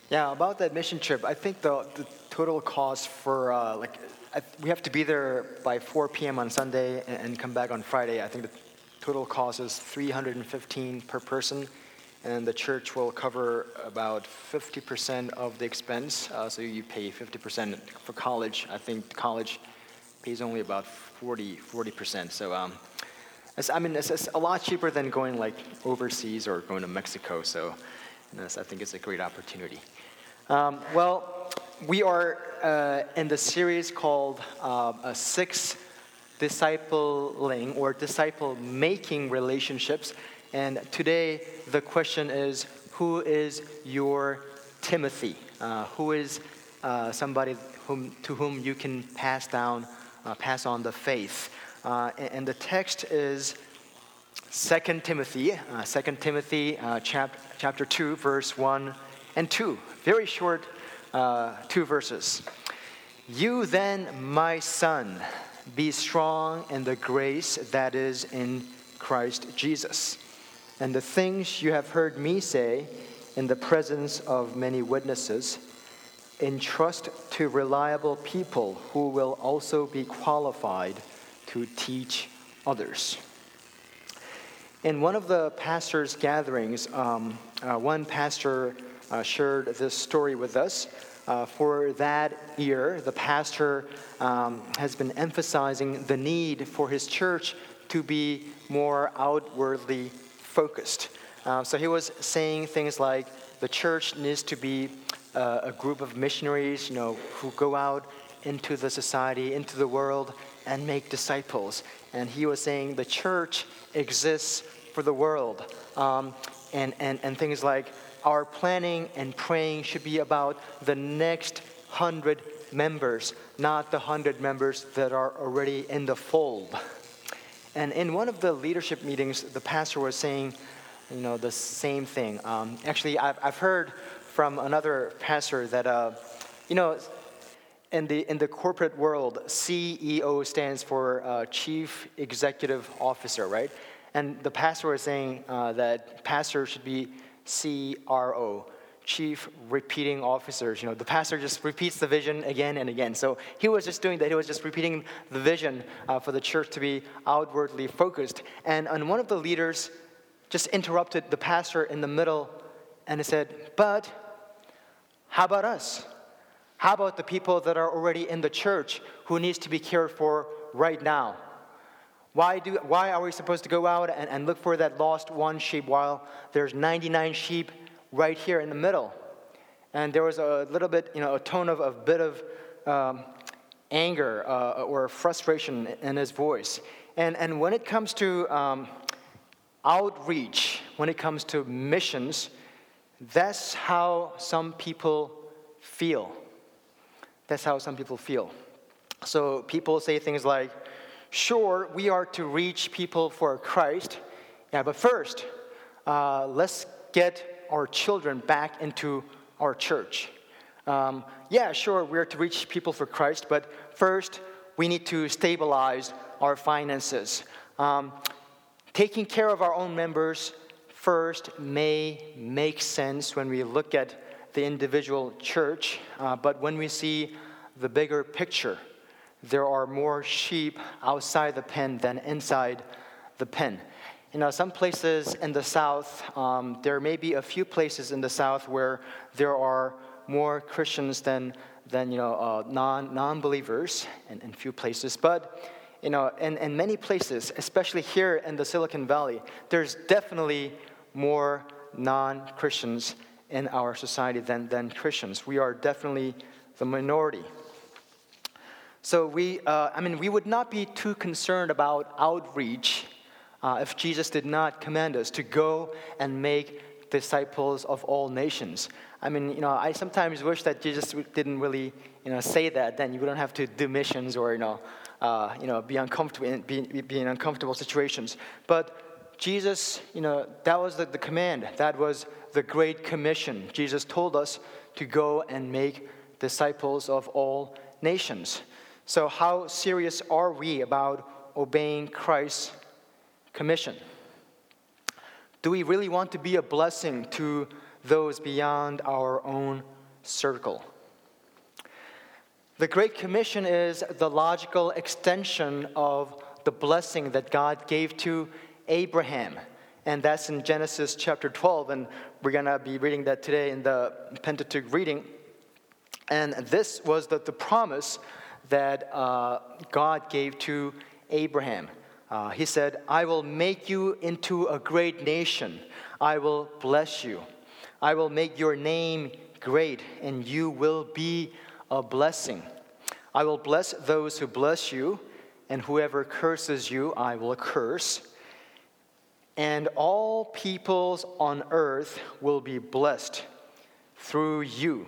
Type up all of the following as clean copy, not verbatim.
Yeah, about that mission trip, I think the total cost for we have to be there by 4 p.m. on Sunday and come back on Friday. I think the total cost is 315 per person, and the church will cover about 50% of the expense. So you pay 50% for college. I think college pays only about 40%. So it's a lot cheaper than going like overseas or going to Mexico. So I think it's a great opportunity. Well, we are in the series called Six Discipling or Disciple-Making Relationships. And today the question is, who is your Timothy? Who is somebody to whom you can pass on the faith? And the text is 2 Timothy, chapter 2, verse 1 and 2. Very short 2 verses. You then, my son, be strong in the grace that is in Christ Jesus. And the things you have heard me say in the presence of many witnesses, entrust to reliable people who will also be qualified to teach others. In one of the pastors' gatherings, one pastor shared this story with us. For that year, the pastor has been emphasizing the need for his church to be more outwardly focused. So he was saying things like the church needs to be a group of missionaries, who go out into the society, into the world, and make disciples. And he was saying the church exists for the world, and things like our planning and praying should be about the next 100 members, not the 100 members that are already in the fold. And in one of the leadership meetings, the pastor was saying, the same thing. Actually, I've heard from another pastor that, in the corporate world, CEO stands for Chief Executive Officer, right? And the pastor was saying that pastor should be CRO, Chief Repeating Officers. The pastor just repeats the vision again and again. So he was just doing that. He was just repeating the vision for the church to be outwardly focused. And one of the leaders just interrupted the pastor in the middle and he said, but how about us? How about the people that are already in the church who needs to be cared for right now? Why are we supposed to go out and look for that lost one sheep while there's 99 sheep right here in the middle? And there was a little bit, a tone of a bit of anger or frustration in his voice. And when it comes to outreach, when it comes to missions, that's how some people feel. That's how some people feel. So people say things like, sure, we are to reach people for Christ. Yeah, but first, let's get our children back into our church. Yeah, sure, we're to reach people for Christ, but first, we need to stabilize our finances. Taking care of our own members first may make sense when we look at the individual church, but when we see the bigger picture, there are more sheep outside the pen than inside the pen. Some places in the South, there may be a few places in the South where there are more Christians than non-believers in few places. But, in many places, especially here in the Silicon Valley, there's definitely more non-Christians in our society than Christians. We are definitely the minority. So we would not be too concerned about outreach if Jesus did not command us to go and make disciples of all nations. I sometimes wish that Jesus didn't really, say that. Then you wouldn't have to do missions or, be uncomfortable, be in uncomfortable situations. But Jesus, that was the command. That was the Great Commission. Jesus told us to go and make disciples of all nations. So how serious are we about obeying Christ's commission? Do we really want to be a blessing to those beyond our own circle. The Great Commission is the logical extension of the blessing that God gave to Abraham. And that's in Genesis chapter 12, and we're going to be reading that today in the Pentateuch reading. And this was the promise that God gave to Abraham. He said, I will make you into a great nation. I will bless you. I will make your name great, and you will be a blessing. I will bless those who bless you, and whoever curses you, I will curse. And all peoples on earth will be blessed through you.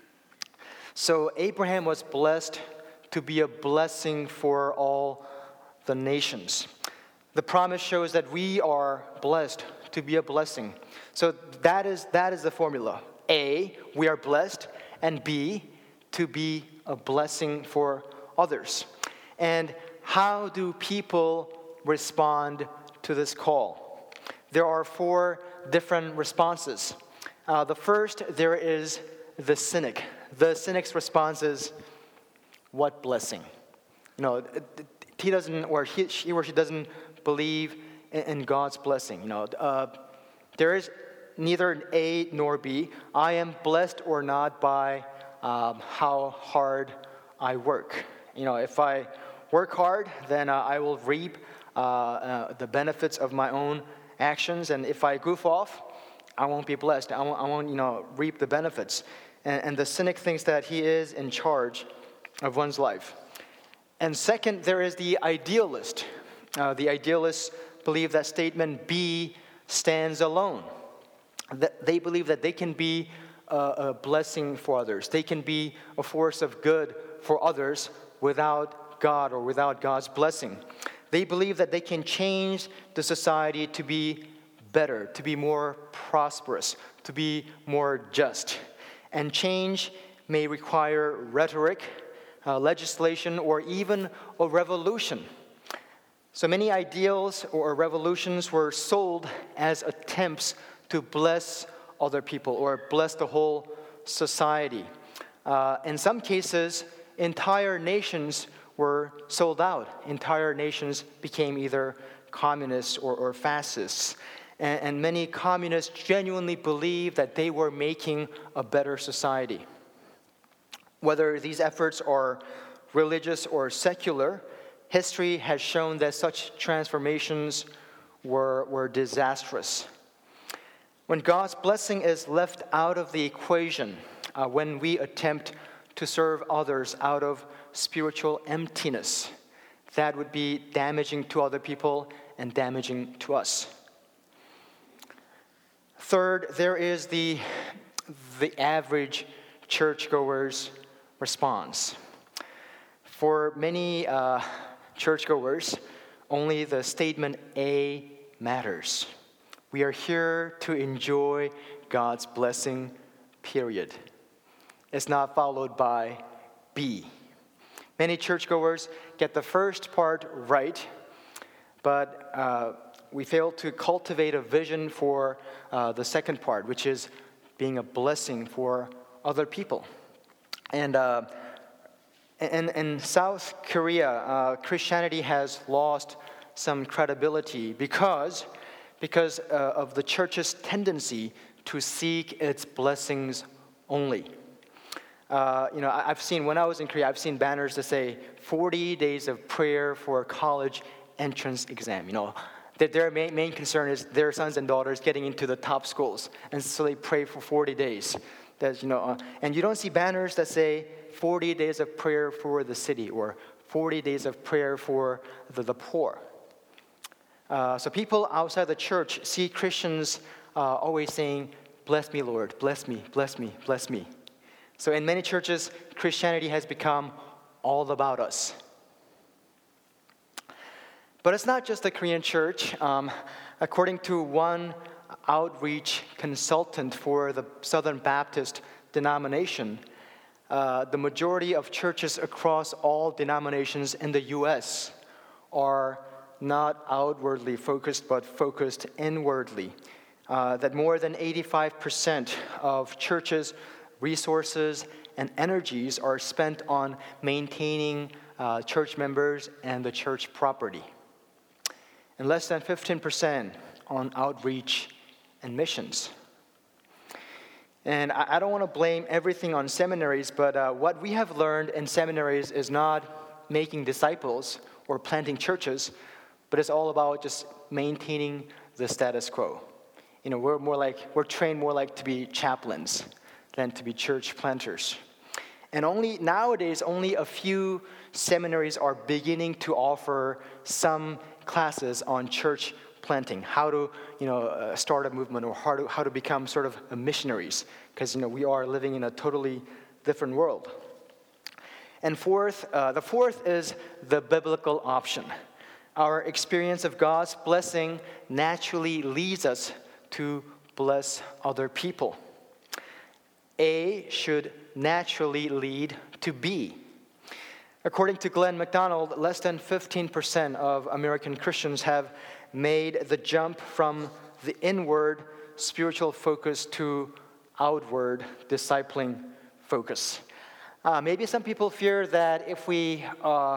So Abraham was blessed to be a blessing for all the nations. The promise shows that we are blessed to be a blessing. So that is the formula. A, we are blessed, and B, to be a blessing for others. And how do people respond to this call? There are 4 different responses. The first, there is the cynic. The cynic's response is, what blessing? He doesn't, or she or she doesn't believe in God's blessing. There is neither an A nor B. I am blessed or not by how hard I work. If I work hard, then I will reap the benefits of my own actions. And if I goof off, I won't be blessed. I won't reap the benefits. And the cynic thinks that he is in charge of one's life. And second, there is the idealist. The idealists believe that statement B stands alone. They believe that they can be a blessing for others. They can be a force of good for others without God or without God's blessing. They believe that they can change the society to be better, to be more prosperous, to be more just. And change may require rhetoric, legislation, or even a revolution. So many ideals or revolutions were sold as attempts to bless other people or bless the whole society. In some cases, entire nations were sold out. Entire nations became either communists or fascists. And many communists genuinely believed that they were making a better society. Whether these efforts are religious or secular, history has shown that such transformations were disastrous. When God's blessing is left out of the equation, when we attempt to serve others out of spiritual emptiness, that would be damaging to other people and damaging to us. Third, there is the average churchgoer's response. For many churchgoers, only the statement A matters. We are here to enjoy God's blessing, period. It's not followed by B. Many churchgoers get the first part right, but we fail to cultivate a vision for the second part, which is being a blessing for other people. And in South Korea, Christianity has lost some credibility because of the church's tendency to seek its blessings only. I've seen, when I was in Korea, I've seen banners that say 40 days of prayer for a college entrance exam. That their main concern is their sons and daughters getting into the top schools. And so they pray for 40 days. And you don't see banners that say 40 days of prayer for the city or 40 days of prayer for the poor. So people outside the church see Christians always saying, bless me, Lord, bless me, bless me, bless me. So in many churches, Christianity has become all about us. But it's not just the Korean church. According to one outreach consultant for the Southern Baptist denomination, the majority of churches across all denominations in the U.S. are not outwardly focused, but focused inwardly. That more than 85% of churches resources, and energies are spent on maintaining church members and the church property, and less than 15% on outreach and missions. And I don't want to blame everything on seminaries, but what we have learned in seminaries is not making disciples or planting churches, but it's all about just maintaining the status quo. We're trained more like to be chaplains than to be church planters. And nowadays, only a few seminaries are beginning to offer some classes on church planting, how to start a movement, or how to become sort of missionaries, because we are living in a totally different world. And the fourth is the biblical option. Our experience of God's blessing naturally leads us to bless other people. A should naturally lead to B. According to Glenn MacDonald, less than 15% of American Christians have made the jump from the inward spiritual focus to outward discipling focus. Maybe some people fear that if we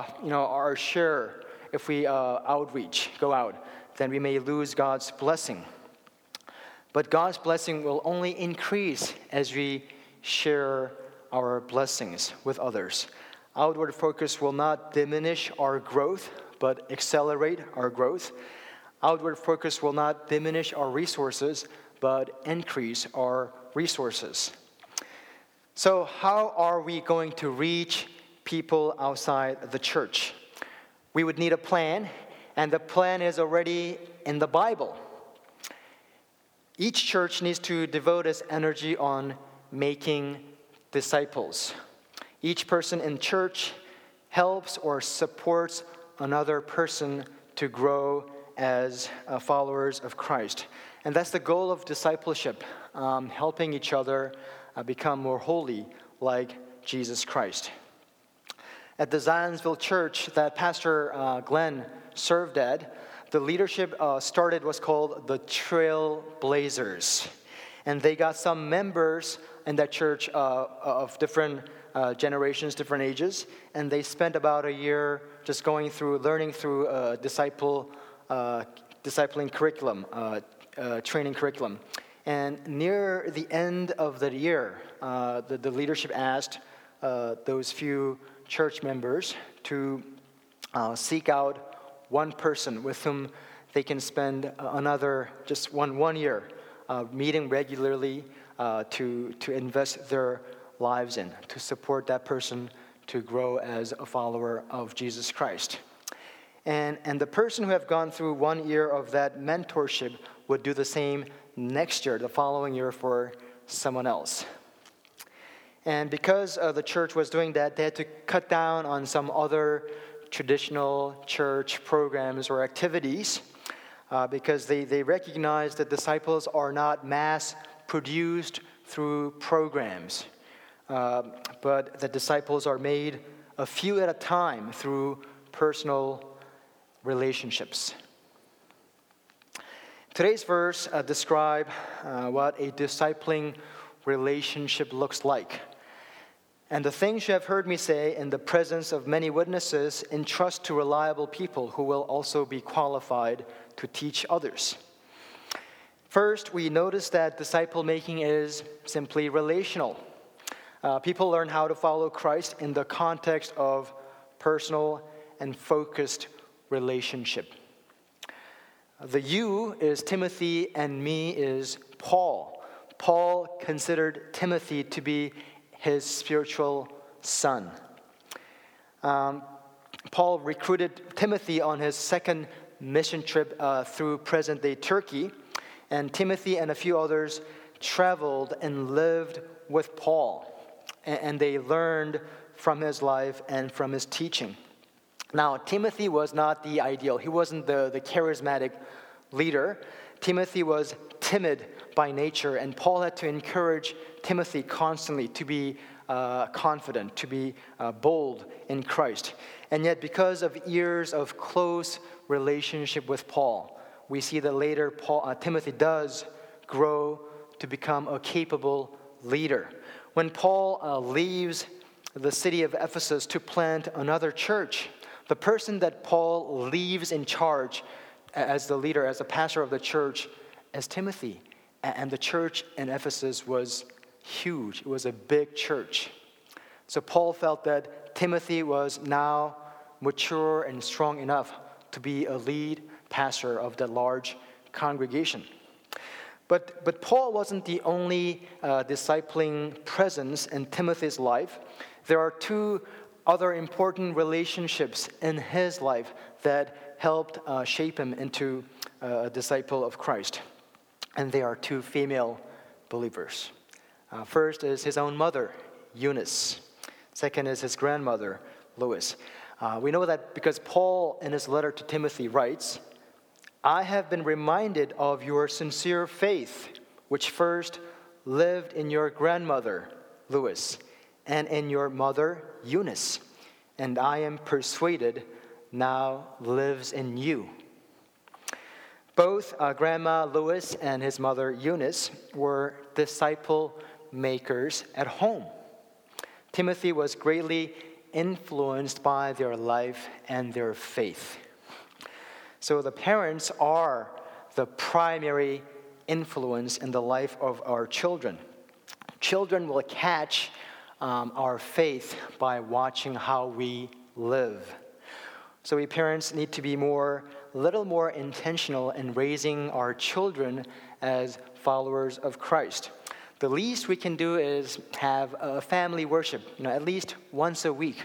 outreach, go out, then we may lose God's blessing. But God's blessing will only increase as we share our blessings with others. Outward focus will not diminish our growth, but accelerate our growth. Outward focus will not diminish our resources, but increase our resources. So how are we going to reach people outside the church? We would need a plan, and the plan is already in the Bible. Each church needs to devote its energy on making disciples. Each person in church helps or supports another person to grow as followers of Christ. And that's the goal of discipleship, helping each other become more holy like Jesus Christ. At the Zionsville Church that Pastor Glenn served at, the leadership started what's called the Trailblazers. And they got some members in that church of different generations, different ages, and they spent about a year just learning through discipling curriculum, training curriculum. And near the end of the year, the leadership asked those few church members to seek out one person with whom they can spend another just one year meeting regularly to invest their lives in, to support that person to grow as a follower of Jesus Christ. And the person who have gone through 1 year of that mentorship would do the same next year, the following year, for someone else. And because the church was doing that, they had to cut down on some other traditional church programs or activities because they recognized that disciples are not mass-produced through programs, but the disciples are made a few at a time through personal relationships. Today's verse describe what a discipling relationship looks like. And the things you have heard me say in the presence of many witnesses, entrust to reliable people who will also be qualified to teach others. First, we notice that disciple making is simply relational. People learn how to follow Christ in the context of personal and focused relationship. The you is Timothy and me is Paul. Paul considered Timothy to be his spiritual son. Paul recruited Timothy on his second mission trip through present-day Turkey, and Timothy and a few others traveled and lived with Paul, and they learned from his life and from his teaching. Now, Timothy was not the ideal. He wasn't the charismatic leader. Timothy was timid by nature, and Paul had to encourage Timothy constantly to be confident, to be bold in Christ. And yet, because of years of close relationship with Paul, we see that later Timothy does grow to become a capable leader. When Paul leaves the city of Ephesus to plant another church, the person that Paul leaves in charge as the leader, as the pastor of the church, is Timothy. And the church in Ephesus was huge. It was a big church. So Paul felt that Timothy was now mature and strong enough to be a lead pastor of that large congregation. But Paul wasn't the only discipling presence in Timothy's life. There are two other important relationships in his life that helped shape him into a disciple of Christ. And they are two female believers. First is his own mother, Eunice. Second is his grandmother, Lois. We know that because Paul, in his letter to Timothy, writes, "I have been reminded of your sincere faith, which first lived in your grandmother, Lois, and in your mother, Eunice, and I am persuaded now lives in you." Both Grandma Lois and his mother Eunice were disciple makers at home. Timothy was greatly influenced by their life and their faith. So the parents are the primary influence in the life of our children. Children will catch our faith by watching how we live. So we parents need to be a little more intentional in raising our children as followers of Christ. The least we can do is have a family worship, at least once a week,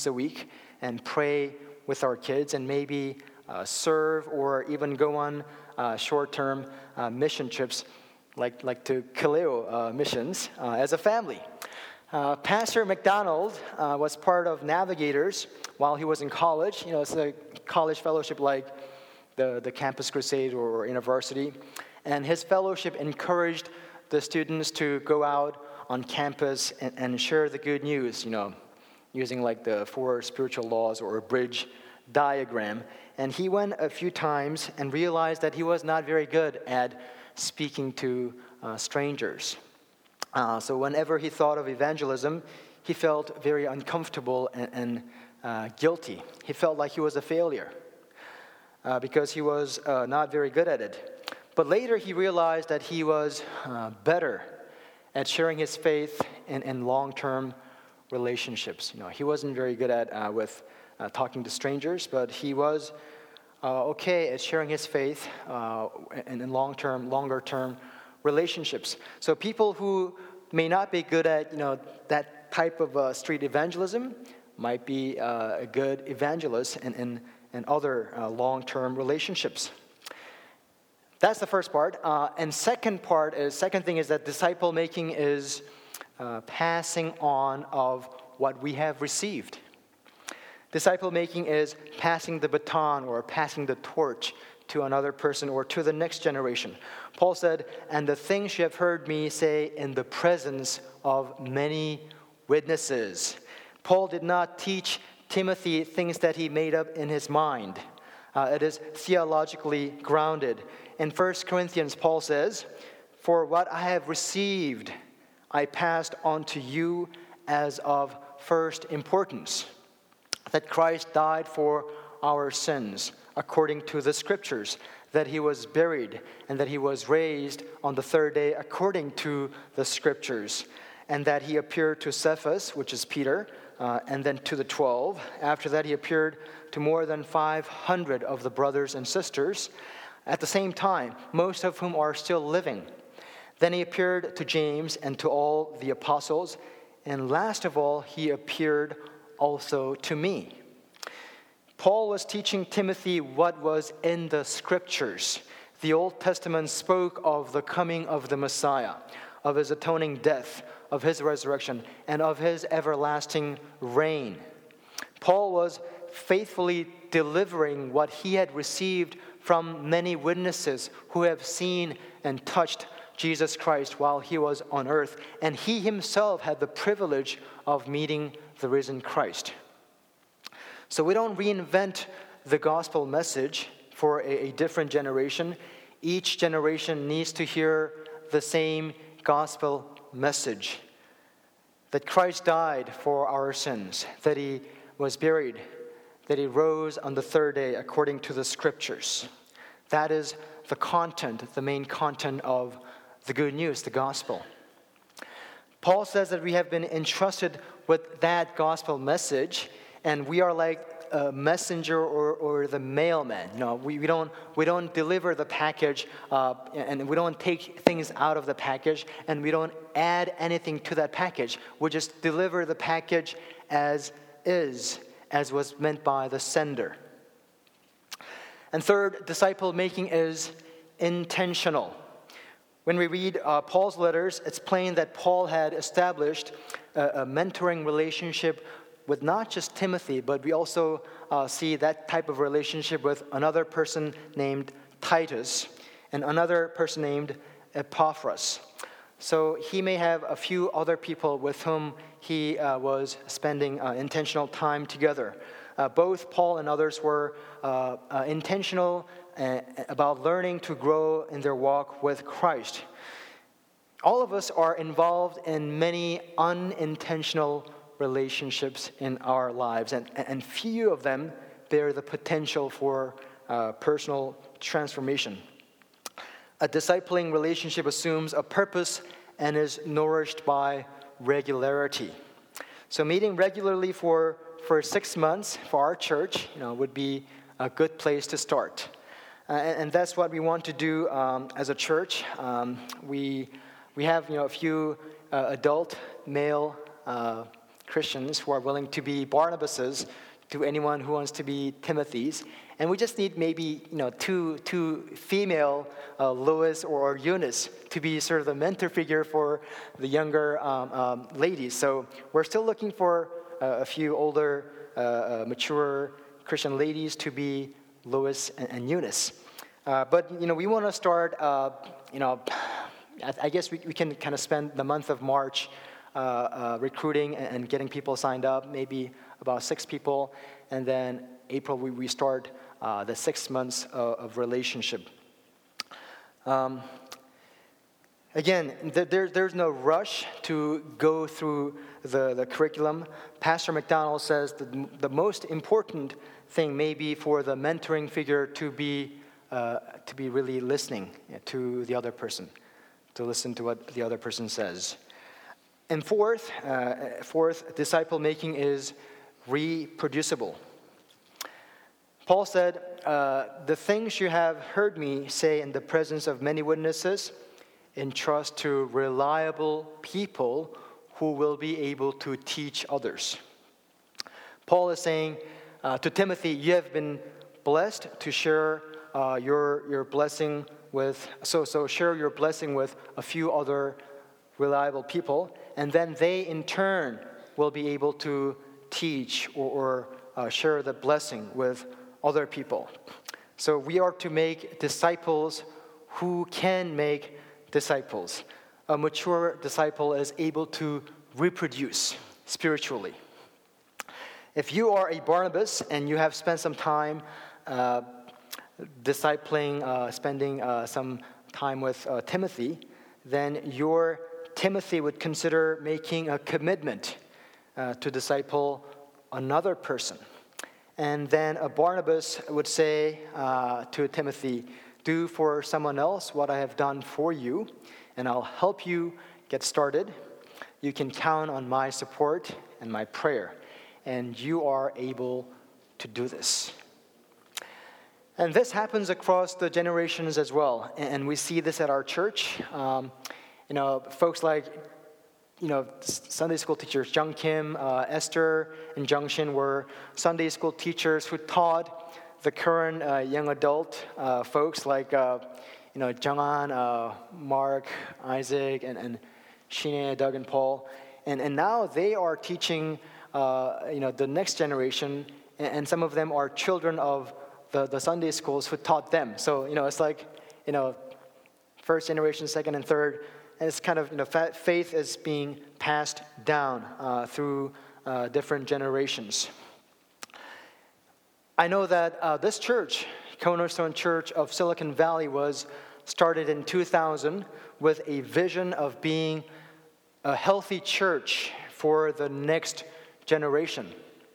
and pray with our kids, and maybe serve or even go on short-term mission trips, like to Kaleo missions as a family. Pastor McDonald was part of Navigators while he was in college. It's a college fellowship like the Campus Crusade or university. And his fellowship encouraged the students to go out on campus and share the good news, using like the 4 spiritual laws or a bridge diagram. And he went a few times and realized that he was not very good at speaking to strangers. So whenever he thought of evangelism, he felt very uncomfortable and guilty. He felt like he was a failure because he was not very good at it. But later he realized that he was better at sharing his faith in long-term relationships. He wasn't very good at with talking to strangers, but he was okay at sharing his faith in longer-term relationships. So people who may not be good at that type of street evangelism might be a good evangelist in other long-term relationships. That's the first part. And second thing is that disciple making is passing on of what we have received. Disciple making is passing the baton or passing the torch to another person or to the next generation. Paul said, "And the things you have heard me say in the presence of many witnesses." Paul did not teach Timothy things that he made up in his mind. It is theologically grounded. In 1 Corinthians, Paul says, "For what I have received, I passed on to you as of first importance, that Christ died for our sins, according to the Scriptures, that he was buried, and that he was raised on the third day, according to the Scriptures, and that he appeared to Cephas," which is Peter, and then to the 12. After that, he appeared to more than 500 of the brothers and sisters at the same time, most of whom are still living. Then he appeared to James and to all the apostles, and last of all, he appeared also to me. Paul was teaching Timothy what was in the Scriptures. The Old Testament spoke of the coming of the Messiah, of his atoning death, of his resurrection, and of his everlasting reign. Paul was faithfully delivering what he had received from many witnesses who have seen and touched Jesus Christ while he was on earth, and he himself had the privilege of meeting the risen Christ. So we don't reinvent the gospel message for a different generation. Each generation needs to hear the same gospel message. that Christ died for our sins, that he was buried, that he rose on the third day according to the scriptures. That is the content, the main content of the good news, the gospel. Paul says that we have been entrusted with that gospel message, and we are like a messenger or the mailman. We don't deliver the package, and we don't take things out of the package, and we don't add anything to that package. We just deliver the package as is, as was meant by the sender. And third, disciple making is intentional. When we read Paul's letters, it's plain that Paul had established a mentoring relationship with not just Timothy, but we also see that type of relationship with another person named Titus and another person named Epaphras. So he may have a few other people with whom he was spending intentional time together. Both Paul and others were intentional about learning to grow in their walk with Christ. All of us are involved in many unintentional relationships in our lives, and few of them bear the potential for personal transformation. A discipling relationship assumes a purpose and is nourished by regularity. So meeting regularly for 6 months for our church, would be a good place to start. And that's what we want to do as a church. We have a few adult male Christians who are willing to be Barnabases to anyone who wants to be Timothys, and we just need maybe two female Lois or Eunice to be sort of the mentor figure for the younger ladies. So we're still looking for a few older, mature Christian ladies to be Lois and Eunice. But we want to start. I guess we can kind of spend the month of March recruiting and getting people signed up, maybe about 6 people, and then April we start the 6 months of relationship. Again, there's no rush to go through the curriculum. Pastor McDonald says that the most important thing may be for the mentoring figure to be really listening to the other person, to listen to what the other person says. And fourth, disciple making is reproducible. Paul said, the things you have heard me say in the presence of many witnesses, entrust to reliable people who will be able to teach others. Paul is saying to Timothy, you have been blessed to share your blessing with, so share your blessing with a few other reliable people, and then they in turn will be able to teach or share the blessing with other people. So we are to make disciples who can make disciples. A mature disciple is able to reproduce spiritually. If you are a Barnabas and you have spent some time discipling, spending some time with Timothy, then your Timothy would consider making a commitment to disciple another person. And then a Barnabas would say to Timothy, do for someone else what I have done for you, and I'll help you get started. You can count on my support and my prayer, and you are able to do this. And this happens across the generations as well, and we see this at our church. Folks like, Sunday school teachers, Jung Kim, Esther, and Jung Shin were Sunday school teachers who taught the current young adult folks like, Jung-an, Mark, Isaac, and Shine, Doug, and Paul. And now they are teaching, the next generation, and some of them are children of the Sunday schools who taught them. So, it's like, first generation, second, and third. And it's kind of, faith is being passed down through different generations. I know that this church, Cornerstone Church of Silicon Valley, was started in 2000 with a vision of being a healthy church for the next generation.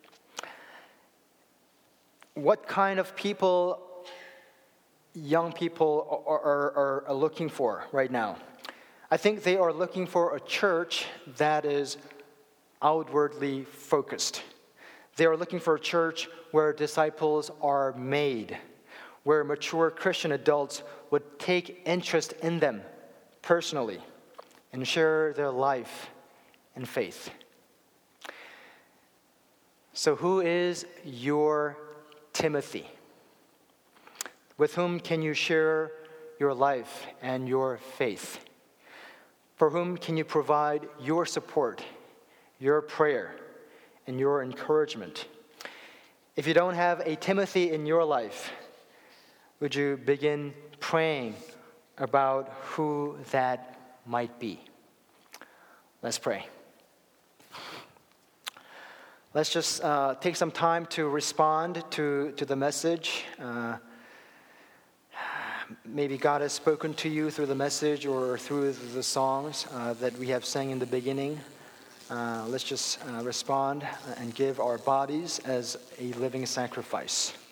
What kind of people young people are looking for right now? I think they are looking for a church that is outwardly focused. They are looking for a church where disciples are made, where mature Christian adults would take interest in them personally and share their life and faith. So who is your Timothy? With whom can you share your life and your faith? For whom can you provide your support, your prayer, and your encouragement? If you don't have a Timothy in your life, would you begin praying about who that might be? Let's pray. Let's just take some time to respond to the message. Maybe God has spoken to you through the message or through the songs that we have sang in the beginning. Let's just respond and give our bodies as a living sacrifice.